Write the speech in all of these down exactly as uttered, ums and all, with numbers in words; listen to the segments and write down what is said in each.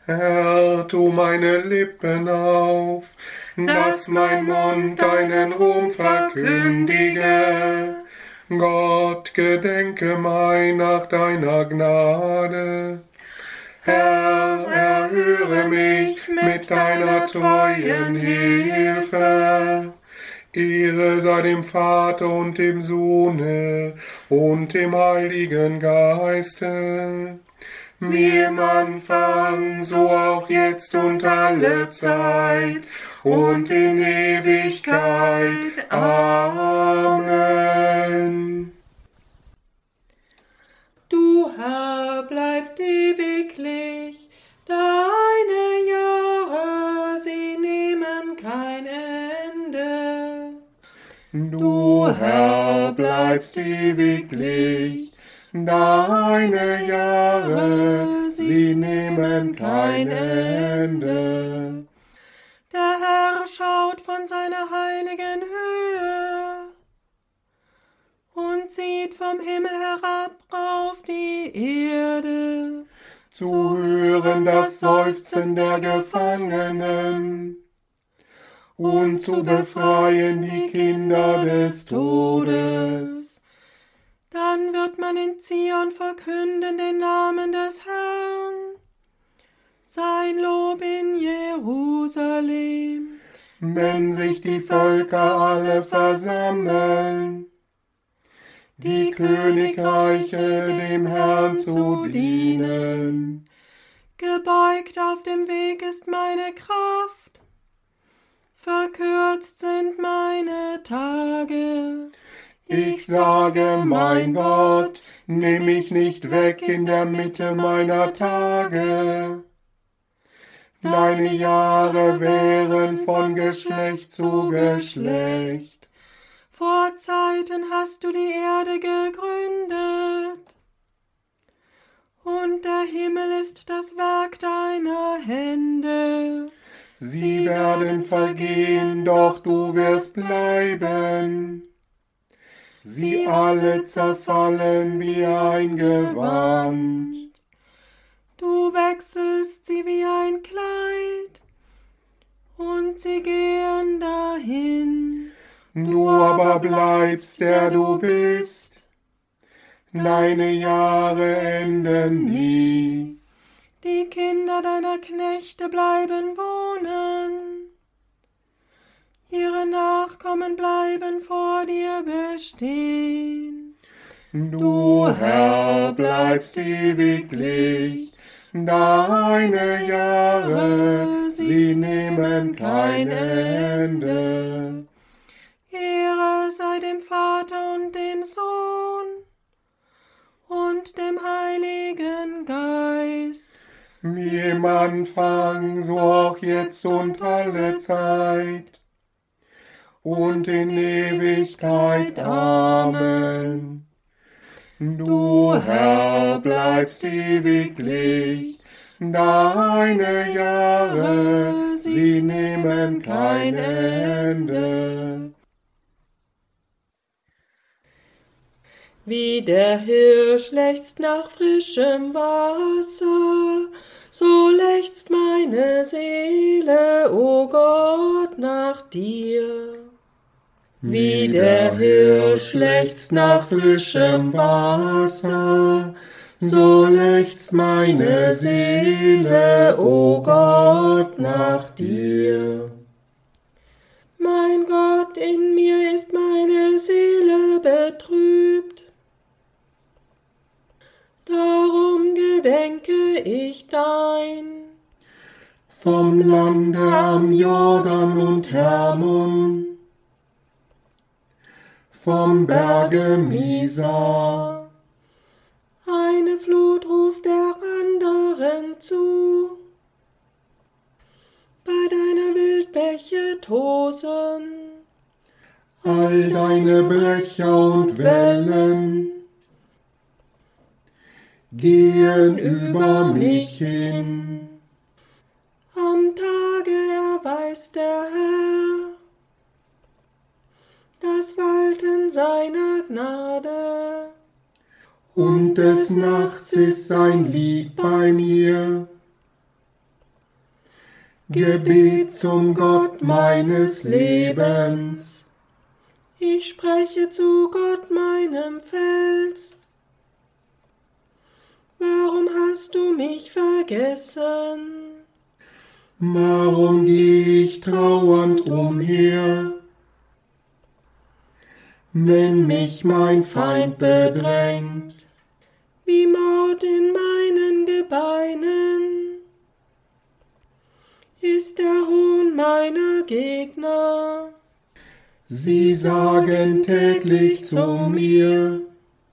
Herr, tu meine Lippen auf, dass mein Mund deinen Ruhm verkündige. Gott, gedenke mein nach deiner Gnade. Herr, erhöre mich mit deiner treuen Hilfe. Ehre sei dem Vater und dem Sohne und dem Heiligen Geiste, wie im Anfang, so auch jetzt und alle Zeit und in Ewigkeit. Amen. Du, Herr, bleibst ewiglich, deine Jahre, sie nehmen kein Ende. Du, Herr, bleibst ewiglich, deine Jahre, sie nehmen kein Ende. Der Herr schaut von seiner heiligen Höhe und sieht vom Himmel herab auf die Erde, zu hören das Seufzen der Gefangenen und zu befreien die Kinder des Todes. Dann wird man in Zion verkünden den Namen des Herrn, sein Lob in Jerusalem. Wenn sich die Völker alle versammeln, die Königreiche dem Herrn zu dienen. Gebeugt auf dem Weg ist meine Kraft, verkürzt sind meine Tage. Ich sage, mein Gott, nimm mich nicht weg in der Mitte meiner Tage. Deine Jahre wären von Geschlecht zu Geschlecht. Vor Zeiten hast du die Erde gegründet, und der Himmel ist das Werk deiner Hände. Sie werden vergehen, doch du wirst bleiben. Sie alle zerfallen wie ein Gewand. Du wechselst sie wie ein Kleid, und sie gehen dahin. Du aber bleibst, der du bist. Deine Jahre enden nie. Die Kinder deiner Knechte bleiben wohnen. Ihre Nachkommen bleiben vor dir bestehen. Du, Herr, bleibst ewiglich. Deine Jahre, sie nehmen kein Ende. Ehre sei dem Vater und dem Sohn und dem Heiligen Geist. Wie im Anfang, so auch jetzt und alle Zeit und in Ewigkeit. Amen. Du, Herr, bleibst ewiglich, deine Jahre, sie nehmen kein Ende. Wie der Hirsch lechzt nach frischem Wasser, so lechzt meine Seele, o Gott, nach dir. Wie der Hirsch lechzt nach frischem Wasser, so lechzt meine Seele, o Gott, nach dir. Mein Gott, in mir ist meine Seele betrübt, darum gedenke ich dein. Vom Lande am Jordan und Hermon, vom Berge Misa. Eine Flut ruft der anderen zu, bei deiner Wildbäche tosen. All deine Brecher und Wellen gehen über mich hin. Am Tage erweist der Herr das Walten seiner Gnade. Und des Nachts ist sein Lied bei mir. Gebet zum Gott meines Lebens. Ich spreche zu Gott meinem Fels. Warum hast du mich vergessen? Warum geh ich trauernd umher, wenn mich mein Feind bedrängt? Wie Mord in meinen Gebeinen ist der Hohn meiner Gegner. Sie sagen täglich zu mir: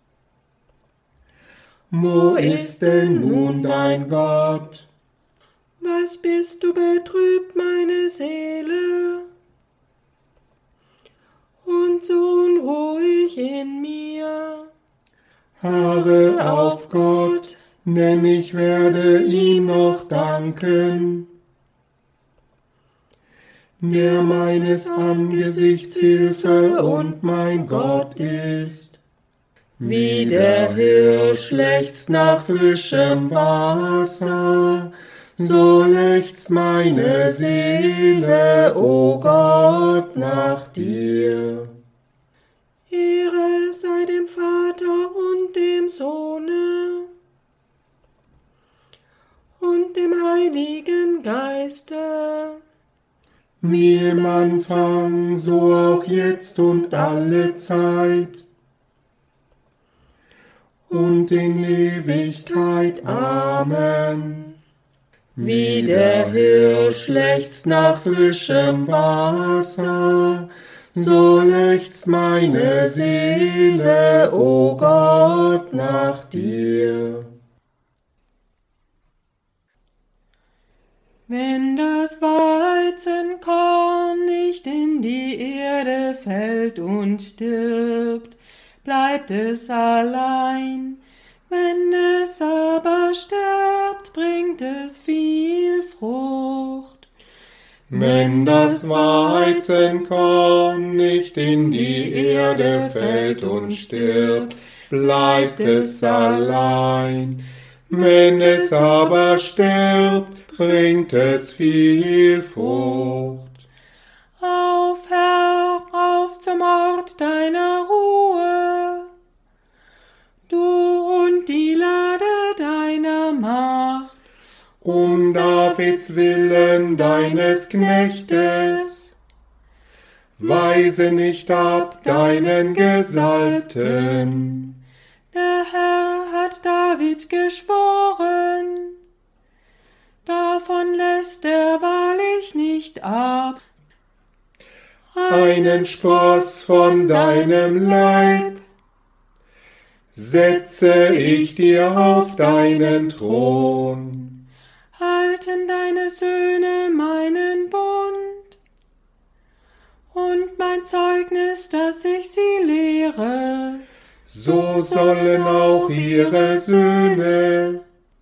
Wo ist denn nun dein Gott? Was bist du betrübt, meine Seele, und so unruhig in mir? Harre auf Gott, denn ich werde ihm noch danken, der meines Angesichts Hilfe und mein Gott ist. Wie der Hirsch lechzt nach frischem Wasser, so lechzt meine Seele, o Gott, nach dir. Ehre sei dem Vater und dem Sohne und dem Heiligen Geiste, Wie im Anfang, so auch jetzt und alle Zeit und in Ewigkeit. Amen. Wie der Hirsch lechzt nach frischem Wasser, so lechzt meine Seele, o Gott, nach dir. Wenn das Weizenkorn nicht in die Erde fällt und stirbt, bleibt es allein. Wenn es aber stirbt, bringt es viel Frucht. Wenn das Weizenkorn nicht in die Erde fällt und stirbt, bleibt es allein. Wenn es aber stirbt, bringt es viel Frucht. Auf, Herr, auf zum Ort deiner Ruhe, du und die Lade deiner Macht. Um Davids Willen, deines Knechtes, weise nicht ab deinen Gesalbten. Der Herr hat David geschworen, davon lässt er wahrlich nicht ab. Einen Spross von deinem Leib setze ich dir auf deinen Thron. Halten deine Söhne meinen Bund und mein Zeugnis, dass ich sie lehre. So sollen auch ihre Söhne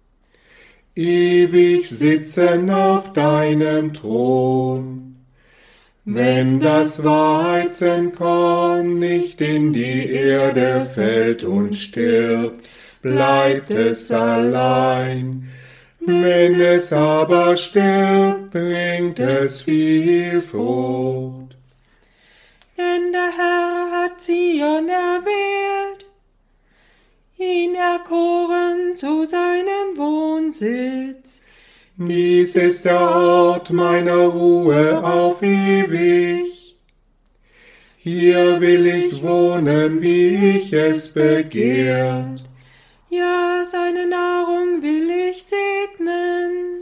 ewig sitzen auf deinem Thron. Wenn das Weizenkorn nicht in die Erde fällt und stirbt, bleibt es allein. Wenn es aber stirbt, bringt es viel Frucht. Denn der Herr hat Zion erwählt, ihn erkoren zu seinem Wohnsitz. Dies ist der Ort meiner Ruhe auf ewig. Hier will ich wohnen, wie ich es begehrt. Ja, seine Nahrung will ich segnen,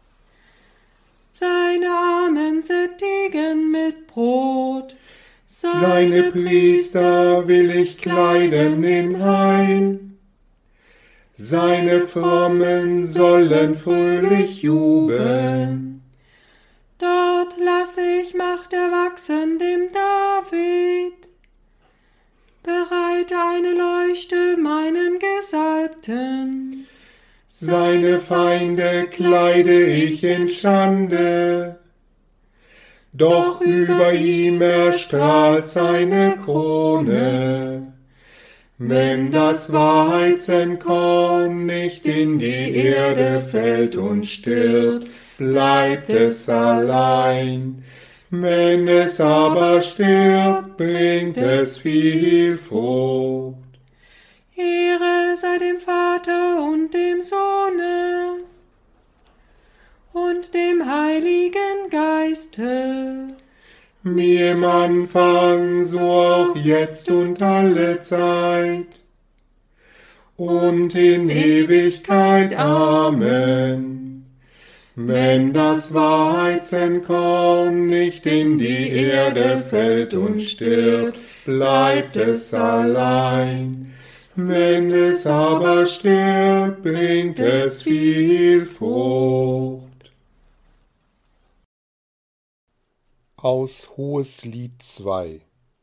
seine Armen sättigen mit Brot. Seine Priester will ich kleiden in Heil. Seine Frommen sollen fröhlich jubeln. Dort lasse ich Macht erwachsen dem David, bereite eine Leuchte meinem Gesalbten. Seine Feinde kleide ich in Schande, doch über ihm erstrahlt seine Krone. Wenn das Weizenkorn nicht in die Erde fällt und stirbt, bleibt es allein. Wenn es aber stirbt, bringt es viel Frucht. Ehre sei dem Vater und dem Sohne und dem Heiligen Geiste, Wie im Anfang, so auch jetzt und alle Zeit und in Ewigkeit. Amen. Wenn das Weizenkorn nicht in die Erde fällt und stirbt, bleibt es allein. Wenn es aber stirbt, bringt es viel Frucht. Aus Hoheslied zwei.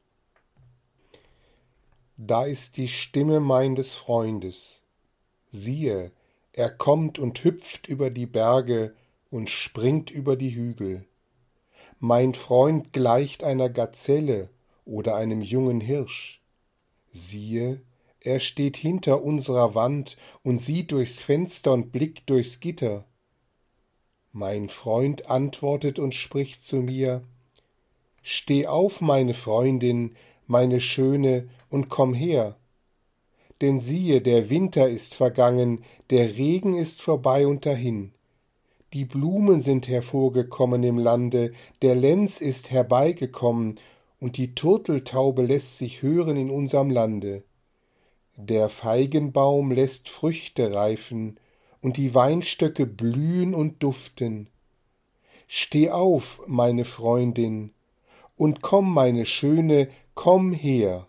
Da ist die Stimme meines Freundes. Siehe, er kommt und hüpft über die Berge und springt über die Hügel. Mein Freund gleicht einer Gazelle oder einem jungen Hirsch. Siehe, er steht hinter unserer Wand und sieht durchs Fenster und blickt durchs Gitter. Mein Freund antwortet und spricht zu mir: Steh auf, meine Freundin, meine Schöne, und komm her. Denn siehe, der Winter ist vergangen, der Regen ist vorbei und dahin. Die Blumen sind hervorgekommen im Lande, der Lenz ist herbeigekommen, und die Turteltaube lässt sich hören in unserem Lande. Der Feigenbaum lässt Früchte reifen, und die Weinstöcke blühen und duften. Steh auf, meine Freundin, und komm, meine Schöne, komm her.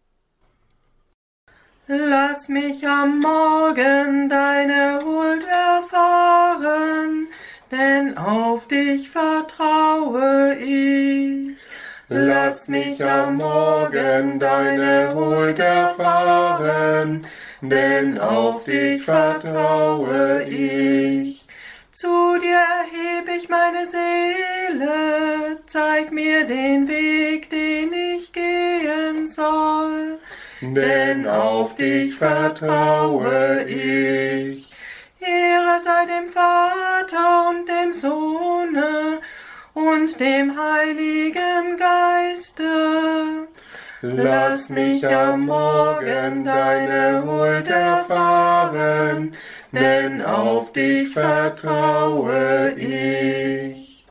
Lass mich am Morgen deine Huld erfahren, denn auf dich vertraue ich. Lass mich am Morgen deine Huld erfahren, denn auf dich vertraue ich. Zu dir erheb ich meine Seele, zeig mir den Weg, den ich gehen soll. Denn auf dich vertraue ich. Ehre sei dem Vater und dem Sohne und dem Heiligen Geiste. Lass mich am Morgen deine Huld erfahren, denn auf dich vertraue ich.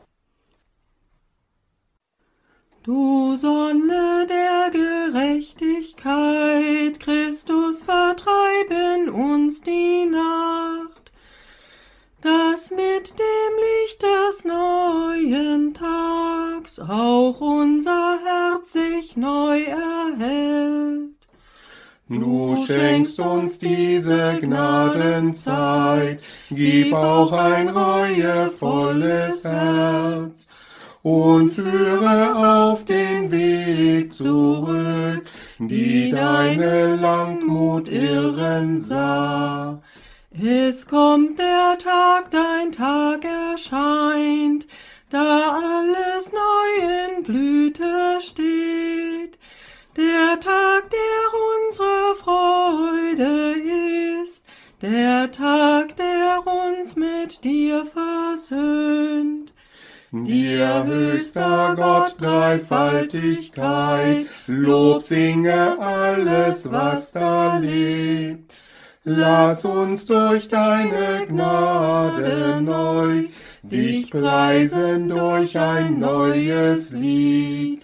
Du Sonne der Gerechtigkeit, Christus, vertreiben uns die Nacht, dass mit dem Licht des neuen Tags auch unser Herz sich neu erhält. Du schenkst uns diese Gnadenzeit, gib auch ein reuevolles Herz und führe auf den Weg zurück, die deine Langmut irren sah. Es kommt der Tag, dein Tag erscheint, da alles neu in Blüte steht. Der Tag, der unsere Freude ist, der Tag, der uns mit dir versöhnt. Dir, höchster Gott, Dreifaltigkeit, Lob singe alles, was da lebt. Lass uns durch deine Gnade neu dich preisen durch ein neues Lied.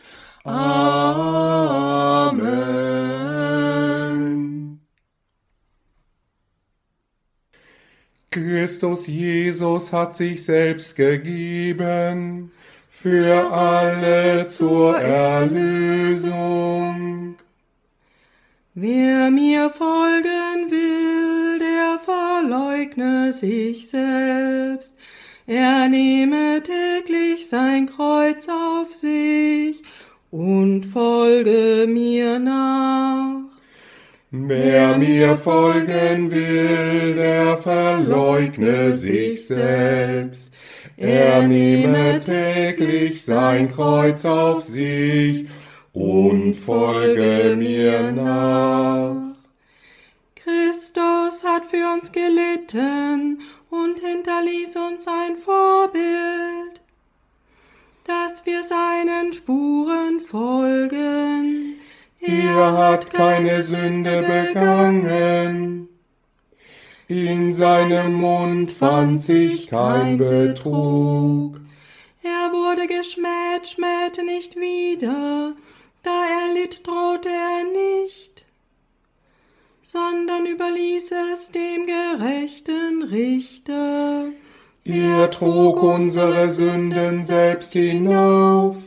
Amen. Christus Jesus hat sich selbst gegeben für alle zur Erlösung. Wer mir folgen will, der verleugne sich selbst. Er nehme täglich sein Kreuz auf sich und folge mir nach. Wer mir folgen will, der verleugne sich selbst. Er nehme täglich sein Kreuz auf sich und folge mir nach. Christus hat für uns gelitten und hinterließ uns ein Vorbild, dass wir seinen Spuren folgen. Er hat keine Sünde begangen, in seinem Mund fand sich kein Betrug. Er wurde geschmäht, schmähte nicht wieder, da er litt, drohte er nicht, sondern überließ es dem gerechten Richter. Er trug unsere Sünden selbst hinauf,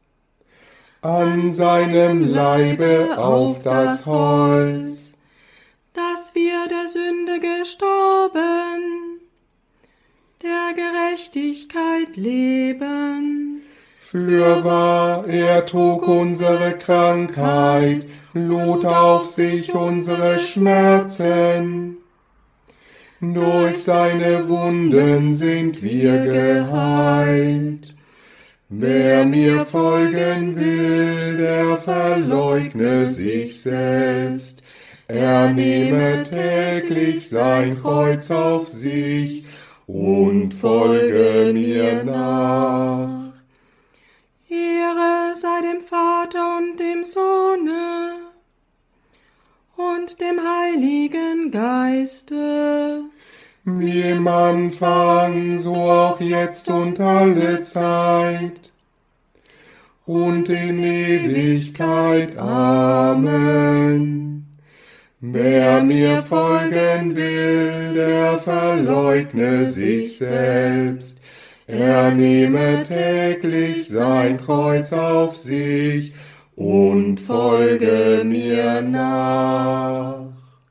an seinem Leibe auf das Holz, dass wir der Sünde gestorben, der Gerechtigkeit leben. Fürwahr, er trug unsere Krankheit, lud auf sich unsere Schmerzen. Durch seine Wunden sind wir geheilt. Wer mir folgen will, der verleugne sich selbst. Er nehme täglich sein Kreuz auf sich und folge mir nach. Ehre sei dem Vater und dem Sohne und dem Heiligen Geiste, wie im Anfang, so auch jetzt und alle Zeit und in Ewigkeit. Amen. Wer mir folgen will, der verleugne sich selbst. Er nehme täglich sein Kreuz auf sich und folge mir nach.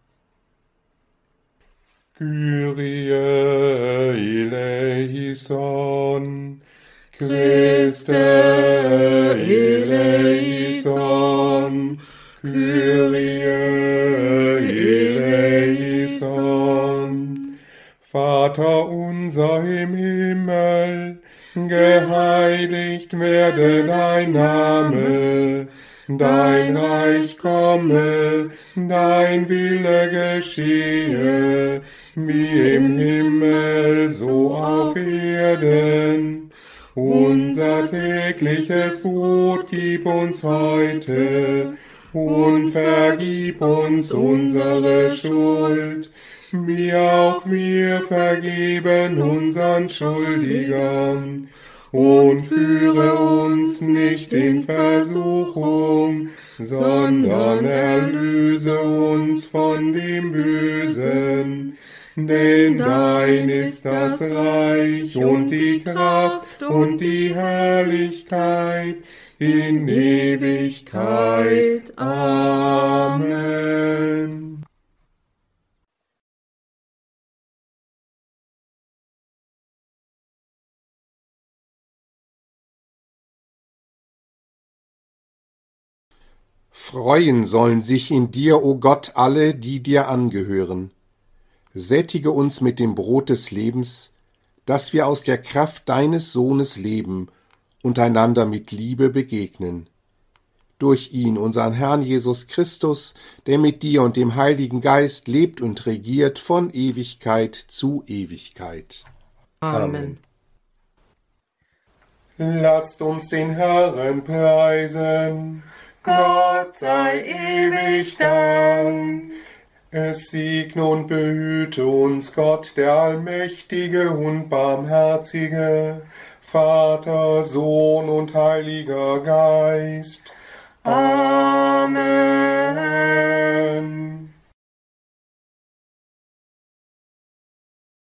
Kyrie eleison, Christe eleison, Kyrie eleison. Vater unser im Himmel, geheiligt werde dein Name, dein Reich komme, dein Wille geschehe, wie im Himmel, so auf Erden. Unser tägliches Brot gib uns heute und vergib uns unsere Schuld, wie auch wir vergeben unseren Schuldigern. Und führe uns nicht in Versuchung, sondern erlöse uns von dem Bösen. Denn dein ist das Reich und die Kraft und die Herrlichkeit in Ewigkeit. Amen. Freuen sollen sich in dir, o Gott, alle, die dir angehören. Sättige uns mit dem Brot des Lebens, dass wir aus der Kraft deines Sohnes leben und einander mit Liebe begegnen. Durch ihn, unseren Herrn Jesus Christus, der mit dir und dem Heiligen Geist lebt und regiert von Ewigkeit zu Ewigkeit. Amen. Lasst uns den Herrn preisen. Gott sei ewig Dank. Es segne und behüte uns Gott, der allmächtige und barmherzige, Vater, Sohn und Heiliger Geist. Amen.